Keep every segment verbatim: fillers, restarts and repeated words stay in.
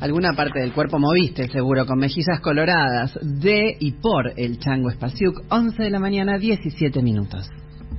alguna parte del cuerpo moviste, seguro, con Mejillas Coloradas, de y por el Chango Spasiuk, once de la mañana, diecisiete minutos.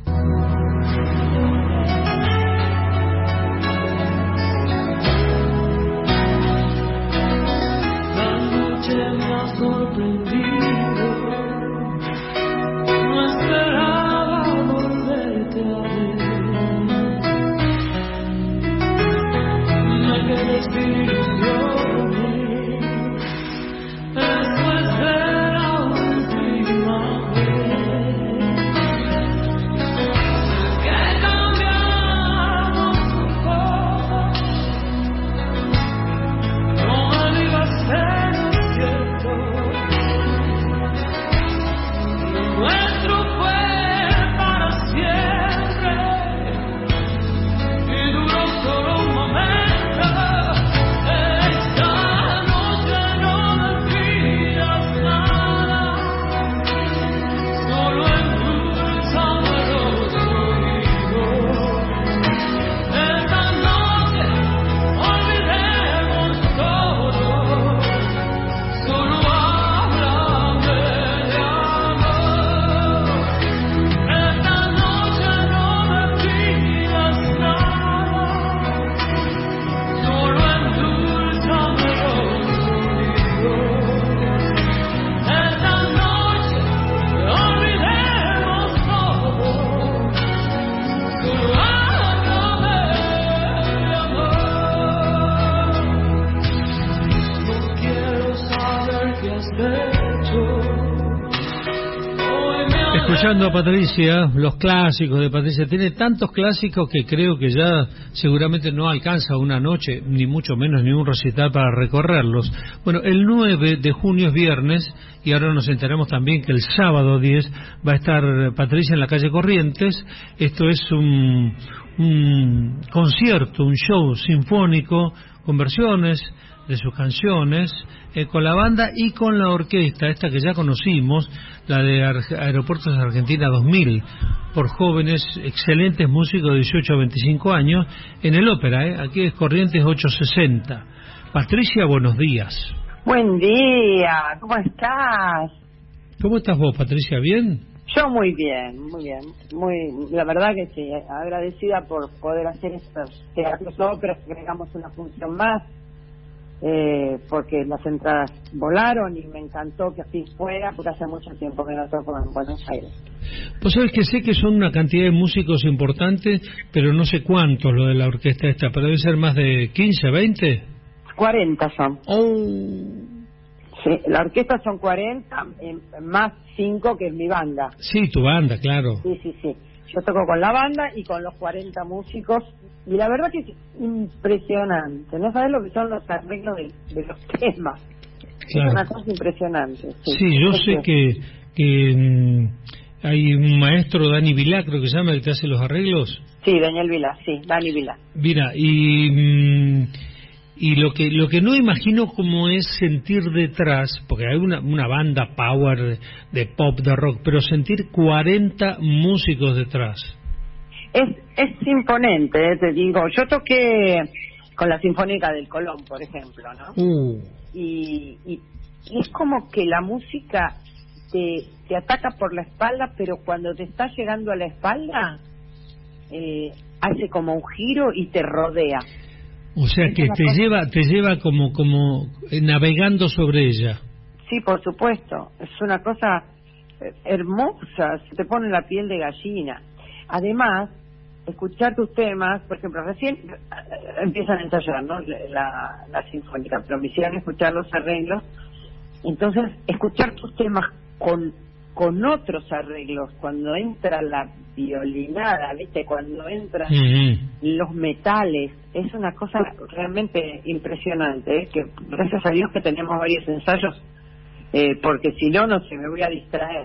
Escuchando a Patricia, los clásicos de Patricia, tiene tantos clásicos que creo que ya seguramente no alcanza una noche, ni mucho menos ni un recital para recorrerlos. Bueno, el nueve de junio es viernes, y ahora nos enteramos también que el sábado diez va a estar Patricia en la calle Corrientes. Esto es un, un concierto, un show sinfónico con versiones de sus canciones, eh, con la banda y con la orquesta, esta que ya conocimos, la de Ar- Aeropuertos Argentina dos mil, por jóvenes, excelentes músicos de dieciocho a veinticinco años, en el ópera, ¿eh? Aquí es Corrientes ochocientos sesenta. Patricia, buenos días. Buen día, ¿cómo estás? ¿Cómo estás vos, Patricia? ¿Bien? Yo muy bien, muy bien, muy, la verdad que sí, agradecida por poder hacer estos teatros óperas, que agregamos una función más. Eh, porque las entradas volaron y me encantó que así fuera, porque hace mucho tiempo que no toco en Buenos Aires. Pues sabes que sé que son una cantidad de músicos importantes, pero no sé cuántos lo de la orquesta esta, pero debe ser más de quince, veinte. cuarenta son. Oh. Sí, la orquesta son cuarenta, eh, más cinco que es mi banda. Sí, tu banda, claro. Sí, sí, sí. Yo toco con la banda y con los cuarenta músicos, y la verdad que es impresionante. No sabes lo que son los arreglos de, de los temas. Claro. Es una cosa impresionante. Sí, sí yo sé que, que um, hay un maestro, Dani Vilá, creo que se llama, que te hace los arreglos. Sí, Daniel Vilá, sí, Dani Vilá. Mira, y... Um, Y lo que lo que no imagino cómo es sentir detrás, porque hay una, una banda power de, de pop, de rock, pero sentir cuarenta músicos detrás. Es es imponente, eh, te digo. Yo toqué con la Sinfónica del Colón, por ejemplo, ¿no? Uh. Y, y, y es como que la música te, te ataca por la espalda, pero cuando te está llegando a la espalda, eh, hace como un giro y te rodea. O sea que te cosa... lleva te lleva como como navegando sobre ella. Sí, por supuesto. Es una cosa hermosa, se te pone la piel de gallina. Además, escuchar tus temas, por ejemplo, recién empiezan a ensayar, ¿no? La, la sinfónica, pero me hicieron escuchar los arreglos. Entonces, escuchar tus temas con con otros arreglos, cuando entra la violinada, ¿viste? Cuando entran uh-huh. los metales, es una cosa realmente impresionante, ¿eh? Que gracias a Dios que tenemos varios ensayos, eh, porque si no, no sé, me voy a distraer.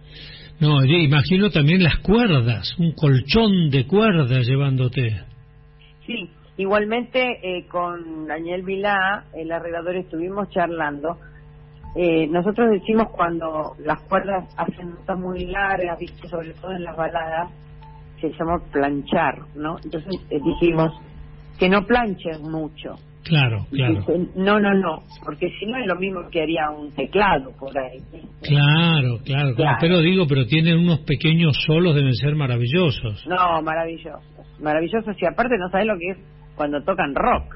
No, yo imagino también las cuerdas, un colchón de cuerdas llevándote. Sí, igualmente eh, con Daniel Vilá, el arreglador, estuvimos charlando. Eh, nosotros decimos cuando las cuerdas hacen notas muy largas, ¿viste? Sobre todo en las baladas, se llama planchar, ¿no? Entonces eh, dijimos que no planchen mucho, Claro, claro. Dice, no, no, no, porque si no es lo mismo que haría un teclado por ahí. Claro, claro, claro, claro. Pero digo, pero tienen unos pequeños solos, deben ser maravillosos. No, maravillosos, maravillosos, y aparte no sabes lo que es cuando tocan rock.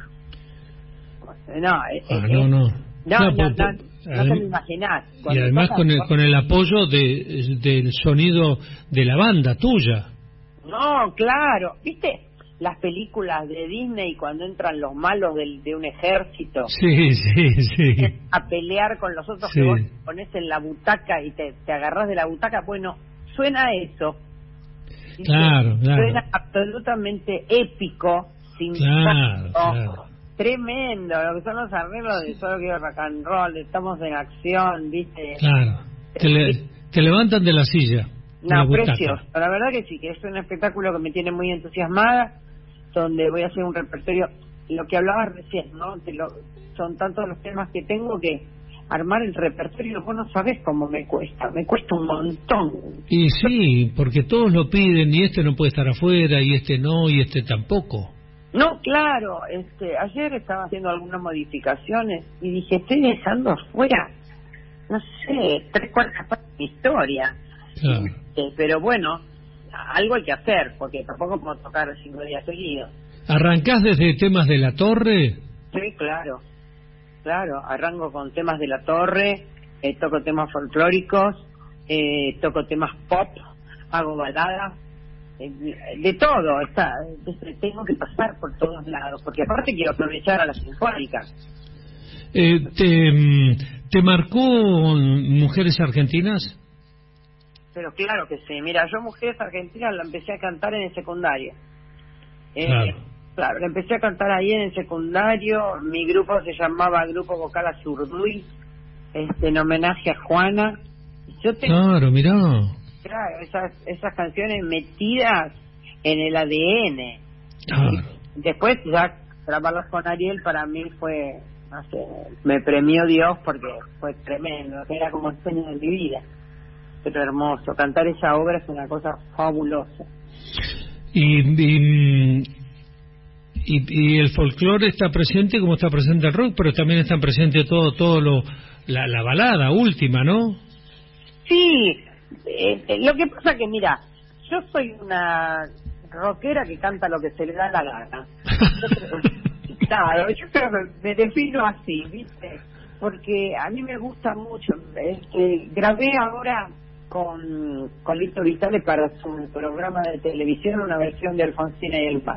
No, es, ah, es, no, no. No, no, no, por, no, por, no, no te lo imaginás. Y además con el, con el apoyo de, del sonido de la banda tuya. No, claro. ¿Viste las películas de Disney cuando entran los malos del, de un ejército? Sí, sí, sí. A pelear con los otros, sí. Que vos te pones en la butaca y te, te agarrás de la butaca. Bueno, suena eso. Claro, claro. Suena absolutamente épico, sin claro, tanto, claro. Tremendo, lo que son los arreglos de solo que rock and roll, estamos en acción, ¿viste? Claro, te, le, te levantan de la silla. No, precioso, la verdad que sí, que es un espectáculo que me tiene muy entusiasmada, donde voy a hacer un repertorio, lo que hablabas recién, ¿no? Te lo, son tantos los temas que tengo que armar el repertorio, vos no sabés cómo me cuesta, me cuesta un montón. Y sí, porque todos lo piden, y este no puede estar afuera, y este no, y este tampoco. No, claro, este, ayer estaba haciendo algunas modificaciones y dije, estoy dejando afuera, no sé, tres cuartas partes de mi historia. Claro. Eh, pero bueno, algo hay que hacer, porque tampoco puedo tocar cinco días seguidos. ¿Arrancás desde temas de la torre? Sí, claro, claro, arranco con temas de la torre, eh, toco temas folclóricos, eh, toco temas pop, hago baladas, de todo, está, tengo que pasar por todos lados, porque aparte quiero aprovechar a las sinfónicas. Eh, te, ¿Te marcó Mujeres Argentinas? Pero claro que sí, mira, yo Mujeres Argentinas la empecé a cantar en el secundario. Eh, claro. Claro, la empecé a cantar ahí en el secundario, mi grupo se llamaba Grupo Vocal Azurduy, este, en homenaje a Juana. Yo tengo... Claro, mirá. Claro, esas, esas canciones metidas en el A D N. Claro. Después ya grabarlas con Ariel para mí fue, no sé, me premió Dios porque fue tremendo, era como el sueño de mi vida. Pero hermoso, cantar esa obra es una cosa fabulosa. Y, y, y, y el folclore está presente como está presente el rock, pero también está presente todo, todo lo, la, la balada última, ¿no? Sí. Eh, lo que pasa que, mira, yo soy una rockera que canta lo que se le da la gana. Claro, yo creo que me defino así, ¿viste? Porque a mí me gusta mucho. Este, grabé ahora con, con Lito Vitale para su programa de televisión una versión de Alfonsina y el Pan.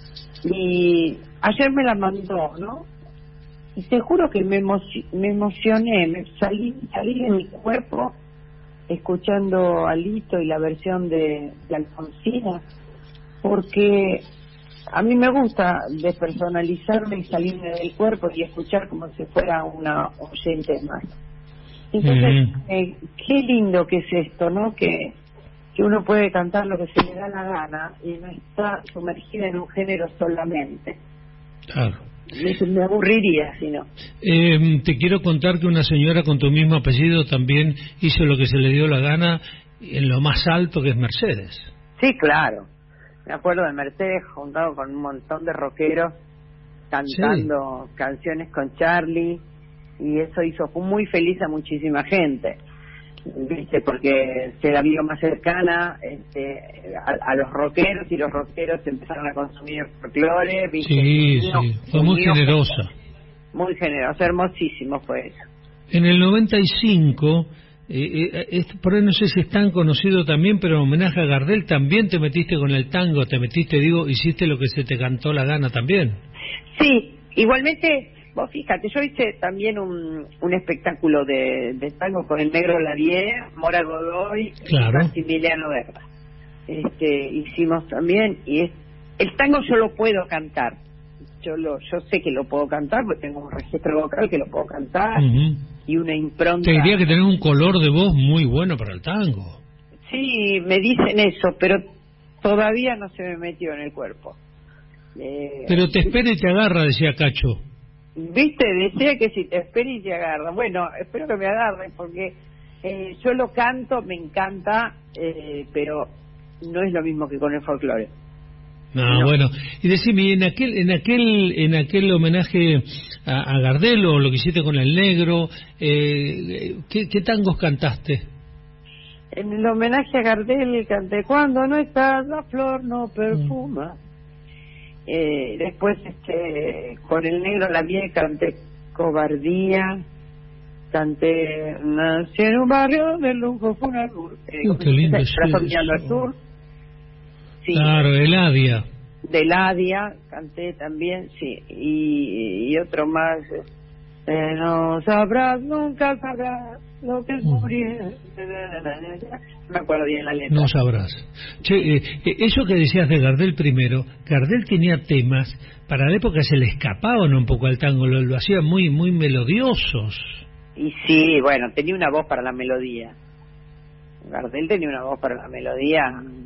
Y ayer me la mandó, ¿no? Y te juro que me, emoci me emocioné, me salí, salí de mi cuerpo escuchando a Lito y la versión de, de Alfonsina, porque a mí me gusta despersonalizarme y salirme del cuerpo y escuchar como si fuera una oyente más. Entonces, mm. eh, qué lindo que es esto, ¿no? Que, que uno puede cantar lo que se le da la gana y no está sumergida en un género solamente. Claro. Me, me aburriría si no. Eh, te quiero contar que una señora con tu mismo apellido también hizo lo que se le dio la gana en lo más alto, que es Mercedes. Sí, claro. Me acuerdo de Mercedes juntado con un montón de rockeros cantando sí. canciones con Charlie, y eso hizo muy feliz a muchísima gente, ¿viste? Porque se la vio más cercana este, a, a los rockeros, y los rockeros empezaron a consumir folclore, ¿viste? Sí, sí, fue muy generosa. Muy generosa, hermosísimo fue eso. En el noventa y cinco, eh, eh, es, por ahí no sé si es tan conocido también, pero en homenaje a Gardel también te metiste con el tango, te metiste, digo, hiciste lo que se te cantó la gana también. Sí, igualmente... Vos fíjate, yo hice también un, un espectáculo de, de tango con el Negro Lavie, Mora Godoy, claro. y Maximiliano Guerra. Este, hicimos también, y es, el tango yo lo puedo cantar. Yo lo, yo sé que lo puedo cantar porque tengo un registro vocal que lo puedo cantar, uh-huh. y una impronta. Te diría que tenés un color de voz muy bueno para el tango. Sí, me dicen eso, pero todavía no se me metió en el cuerpo. Eh, pero te espera y te agarra, decía Cacho. Viste, decía que si te espera y te agarra. Bueno, espero que me agarre, porque eh, yo lo canto, me encanta, eh, pero no es lo mismo que con el folclore. No, no. Bueno, y decime, en aquel, en aquel, en aquel homenaje a, a Gardel o lo que hiciste con el negro, eh, ¿qué, ¿qué tangos cantaste? En el homenaje a Gardel canté Cuando no estás la flor no perfuma. Mm. Eh, después este con el negro la miel canté Cobardía, canté Nací en un barrio de lujo, fue una luz. Eh, uh, qué lindo es mirando al sur. Sí. Claro, Eladia. De Eladia canté también, sí, y, y otro más. Eh, no sabrás, nunca sabrás lo que es morir. No me acuerdo bien la letra. No sabrás. Che, eh, eh, eso que decías de Gardel primero, Gardel tenía temas, para la época se le escapaban un poco al tango, lo, lo hacía muy, muy melodiosos. Y sí, bueno, tenía una voz para la melodía. Gardel tenía una voz para la melodía.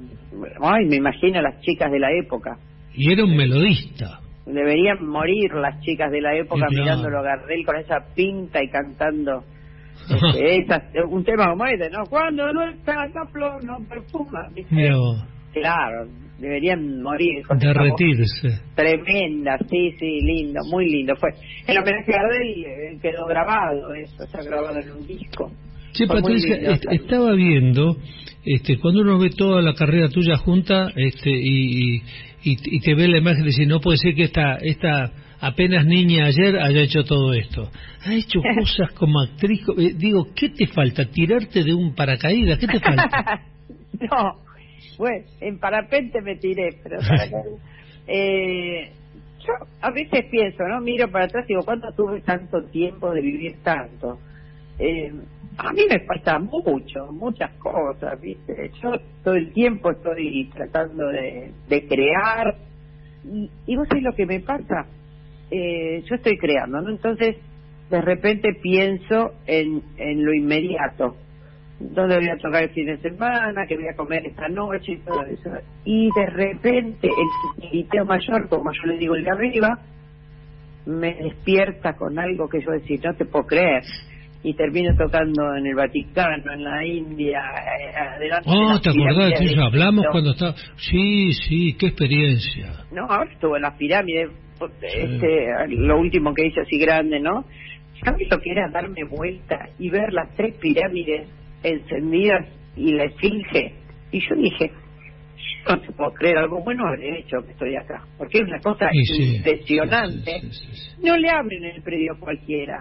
Ay, me imagino las chicas de la época. Y era un melodista. Deberían morir las chicas de la época sí, claro. mirándolo a Gardel con esa pinta y cantando este, esas, un tema como este, ¿no? Cuando no está la flor, no perfuma. ¿Viste? Claro, deberían morir. Con derretirse. Tremenda, sí, sí, lindo, muy lindo. Fue el homenaje a Gardel eh, quedó grabado, eso está grabado en un disco. Sí, Patricia, est estaba viendo, este, cuando uno ve toda la carrera tuya junta, este, y, y, y te ve la imagen y dice, no puede ser que esta, esta apenas niña ayer haya hecho todo esto. Ha hecho cosas como actriz, eh, digo, ¿qué te falta? ¿Tirarte de un paracaídas? ¿Qué te falta? No, bueno, en parapente me tiré, pero paracaídas. eh, yo a veces pienso, ¿no? Miro para atrás y digo, ¿cuánto tuve tanto tiempo de vivir tanto? Eh, a mí me falta mucho, muchas cosas, ¿viste? Yo todo el tiempo estoy tratando de, de crear y, y vos sabés lo que me pasa, eh, yo estoy creando, ¿no? Entonces de repente pienso en, en lo inmediato, dónde voy a tocar el fin de semana, qué voy a comer esta noche y todo eso, y de repente el tiriteo mayor, como yo le digo el de arriba, me despierta con algo que yo decir, no te puedo creer. Y termino tocando en el Vaticano, en la India, adelante. Oh, ¿te acordás de eso? Hablamos cuando estaba... Sí, sí, qué experiencia. No, ahora estuve en las pirámides, este, sí. Lo último que hice así grande, ¿no? ¿Sabes lo que era darme vuelta y ver las tres pirámides encendidas y la esfinge? Y yo dije, no te puedo creer, algo bueno habré hecho que estoy acá, porque es una cosa sí, sí, impresionante. Sí, sí, sí, sí. No le abren el predio cualquiera.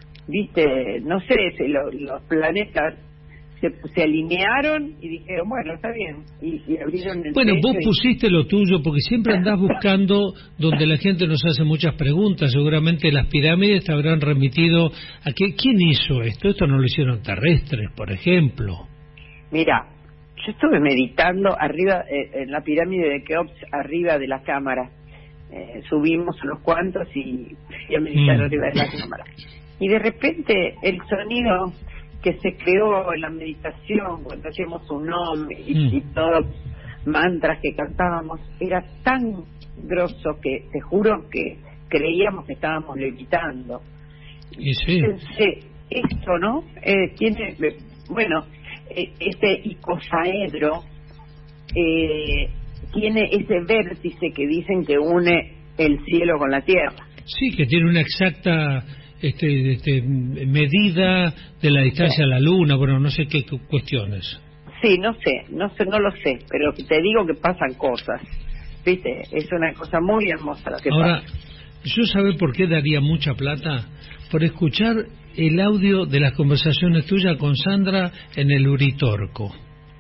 Viste, no sé si lo, los planetas se, se alinearon y dijeron, bueno, está bien, y, y abrieron el bueno, vos y... pusiste lo tuyo, porque siempre andás buscando donde la gente nos hace muchas preguntas. Seguramente las pirámides te habrán remitido a que, ¿quién hizo esto? Esto no lo hicieron terrestres, por ejemplo. Mira, yo estuve meditando arriba, eh, en la pirámide de Keops, arriba de la cámara. Eh, subimos unos cuantos y fui a meditar mm. arriba de la cámara. Y de repente el sonido que se creó en la meditación, cuando hacíamos un nombre y, mm. y todos mantras que cantábamos, era tan grosso que te juro que creíamos que estábamos levitando. Y sí. Pensé, esto, ¿no? Eh, tiene, bueno, eh, este icosaedro eh, tiene ese vértice que dicen que une el cielo con la tierra. Sí, que tiene una exacta... Este, este, medida de la distancia sí. a la luna, bueno, no sé qué cuestiones. Sí, no sé, no sé, no lo sé, pero te digo que pasan cosas, ¿viste? Es una cosa muy hermosa lo que Ahora, pasa. yo sabe por qué daría mucha plata, por escuchar el audio de las conversaciones tuyas con Sandra en el Uritorco.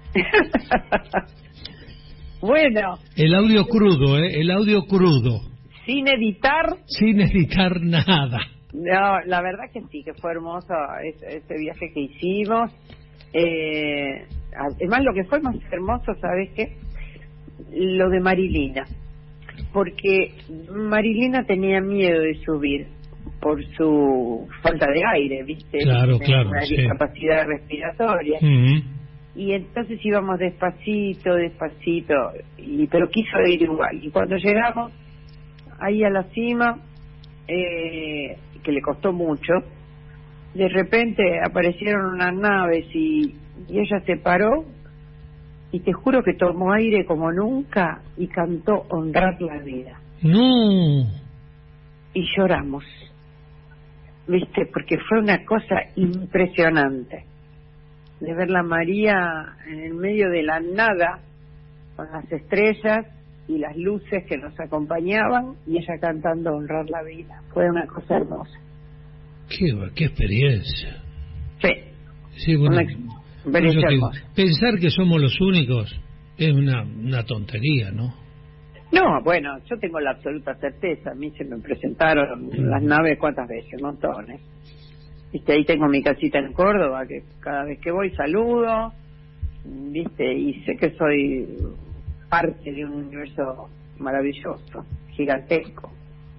Bueno. El audio crudo, ¿eh? El audio crudo. Sin editar. Sin editar nada. No, la verdad que sí, que fue hermoso ese, ese viaje que hicimos. Eh, además, lo que fue más hermoso, ¿sabes qué? Lo de Marilina. Porque Marilina tenía miedo de subir por su falta de aire, ¿viste? Claro, Tenía claro. Una sí. discapacidad respiratoria. Uh-huh. Y entonces íbamos despacito, despacito, y pero quiso ir igual. Y cuando llegamos ahí a la cima, eh, que le costó mucho, de repente aparecieron unas naves y, y ella se paró y te juro que tomó aire como nunca y cantó Honrar la Vida. No. Y lloramos, ¿viste? Porque fue una cosa impresionante de ver la María en el medio de la nada, con las estrellas y las luces que nos acompañaban, y ella cantando Honrar la Vida. Fue una cosa hermosa. Qué, qué experiencia. Sí, sí, bueno, una experiencia hermosa. Pensar que somos los únicos es una, una tontería, ¿no? No, bueno, yo tengo la absoluta certeza. A mí se me presentaron mm. las naves cuántas veces, montones. Viste, ahí tengo mi casita en Córdoba, que cada vez que voy saludo, viste, y sé que soy parte de un universo maravilloso, gigantesco.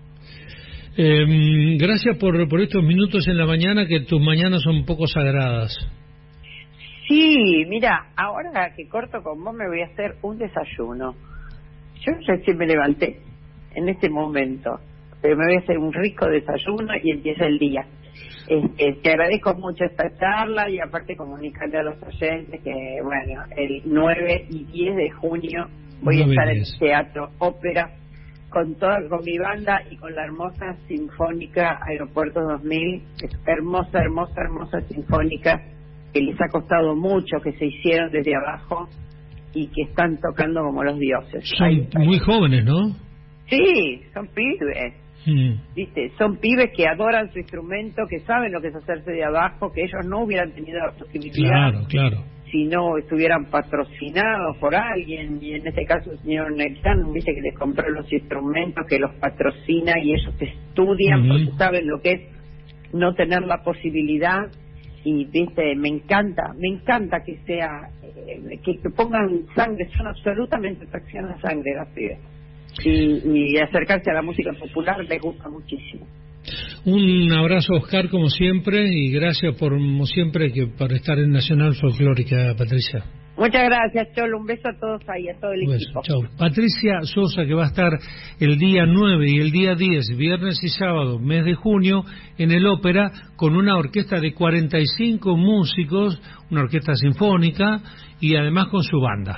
Eh, gracias por, por estos minutos en la mañana, que tus mañanas son un poco sagradas. Sí, mira, ahora que corto con vos me voy a hacer un desayuno. Yo recién me levanté en este momento, pero me voy a hacer un rico desayuno y empieza el día. Este, te agradezco mucho esta charla y aparte comunicarle a los oyentes que, bueno, el nueve y diez de junio voy a estar en el Teatro Ópera con toda con mi banda y con la hermosa Sinfónica Aeropuerto dos mil, es hermosa, hermosa, hermosa sinfónica que les ha costado mucho, que se hicieron desde abajo y que están tocando como los dioses. Son ahí, muy jóvenes, ¿no? Sí, son pibes. Mm. ¿Viste? Son pibes que adoran su instrumento, que saben lo que es hacerse de abajo, que ellos no hubieran tenido la posibilidad, claro, claro, si no estuvieran patrocinados por alguien, y en este caso el señor Nexan, viste, que les compró los instrumentos, que los patrocina y ellos estudian, uh-huh. porque saben lo que es no tener la posibilidad. Y viste, me encanta, me encanta que sea, eh, que, que pongan sangre, son absolutamente tracción a sangre las pibes. Y, y acercarse a la música popular les gusta muchísimo. Un abrazo, Oscar, como siempre, y gracias por, como siempre, que por estar en Nacional Folclórica, Patricia. Muchas gracias, Cholo. Un beso a todos ahí, a todo el beso, equipo. Chau. Patricia Sosa, que va a estar el día nueve y el día diez, viernes y sábado, mes de junio, en el Ópera, con una orquesta de cuarenta y cinco músicos, una orquesta sinfónica, y además con su banda.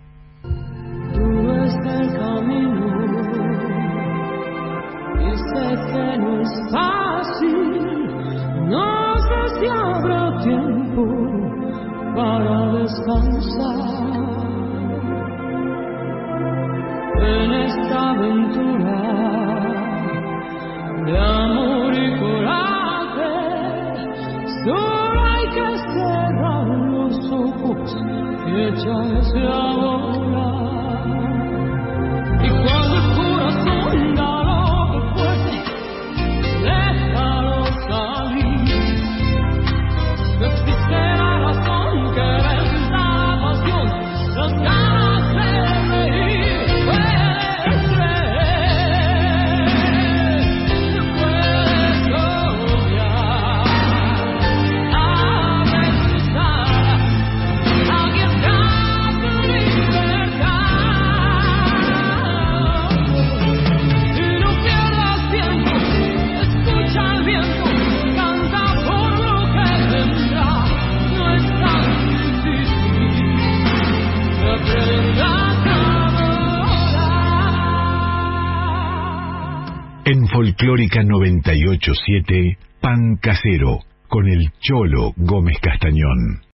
Tú estás el camino, y sé que no es fácil, no sé si habrá tiempo para descansar en esta aventura de amor y coraje. Solo hay que cerrar los ojos y echarse a volar. Y cuando el corazón da lo fuerte, déjalo salir. No existe la razón que venza la pasión, las ganas de reír. Puedes creer, puedes obviar, abre tus alas, arriesga tu libertad. Y no pierdas tiempo, escucha el viento, canta por lo que vendrá. No es tan difícil que aprendas a volar. En Folclórica noventa y ocho punto siete, Pan Casero, con el Cholo Gómez Castañón.